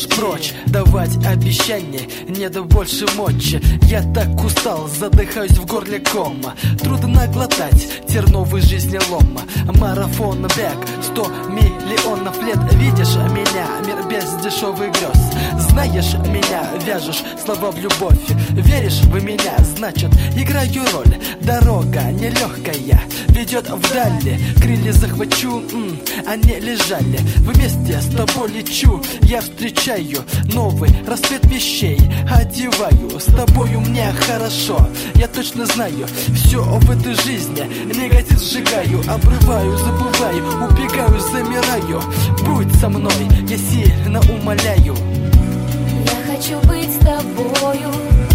уйдешь прочь, давать обещания не до больше мочи. Я так устал, задыхаюсь в горле кома. Трудно глотать терновый жизнелом. Марафон бег, 100 миллионов лет. Видишь меня, мир без дешевых грез. Знаешь меня, вяжешь слова в любовь. Веришь в меня, значит играю роль. Дорога нелегкая ведет вдали. Крылья захвачу, они лежали. Вместе с тобой лечу, я встречаю новый рассвет вещей. Одеваю, с тобою мне хорошо. Я точно знаю, все в этой жизни. Негатив сжигаю, обрываю, забываю, убегаю, замираю. Будь со мной, я сильно умоляю. Я хочу быть с тобою,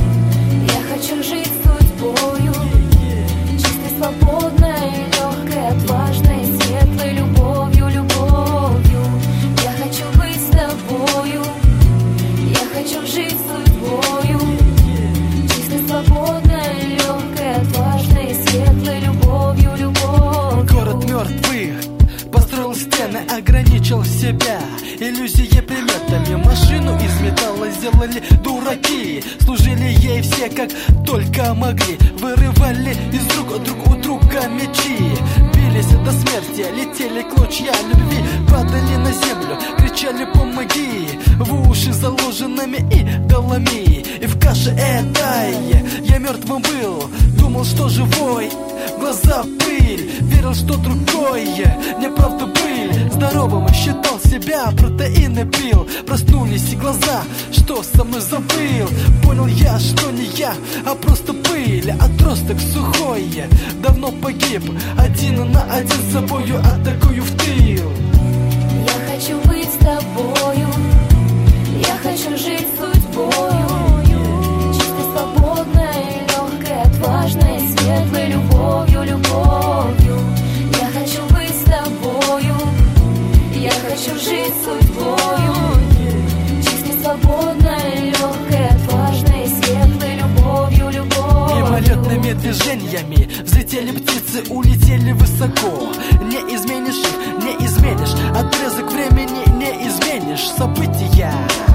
я хочу жить судьбою, чистой, свободной, легкой, отважной, светлой любовью, любовью. Я хочу быть с тобою, я хочу жить судьбою, чистой, свободной, легкой, отважной, светлой любовью, любовью. Город мертвых построил стены, ограничил себя иллюзии приметами. Машину из металла сделали дураки. Служили ей все как только могли. Вырывали из рук друг у друга мечи. Бились до смерти, летели клочья любви. Падали на землю, кричали помоги. В уши заложенными идолами. И в каше этой я мертвым был. Думал, что живой, глаза пыль. Верил, что другой, неправда быль. Здоровым считал себя, протеины пил. Проснулись глаза, что со мной забыл. Понял я, что не я, а просто пыль. Отросток сухой, давно погиб. Один на один с собою атакую в тыл. Я хочу быть с тобою, я хочу жить судьбою, чистой, свободной, легкой, отважной, светлой любовью, любовью. Я хочу быть с тобою, я хочу жить судьбою, чистой, свободной, легкой, отважной, светлой любовью, любовью. Мимолетными движениями взлетели птицы, улетели высоко. Не изменишь их, не изменишь. Отрезок времени не изменишь. События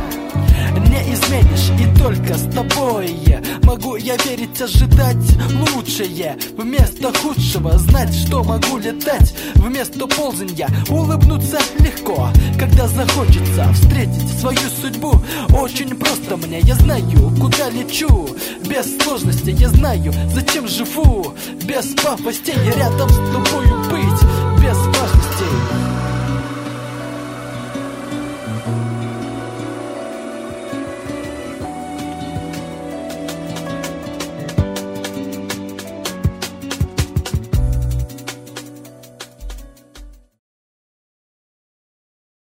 не изменишь. И только с тобой могу я верить, ожидать лучшее. Вместо худшего знать, что могу летать. Вместо ползанья улыбнуться легко. Когда захочется встретить свою судьбу, очень просто мне. Я знаю, куда лечу. Без сложности я знаю, зачем живу. Без пафостей рядом с тобою быть.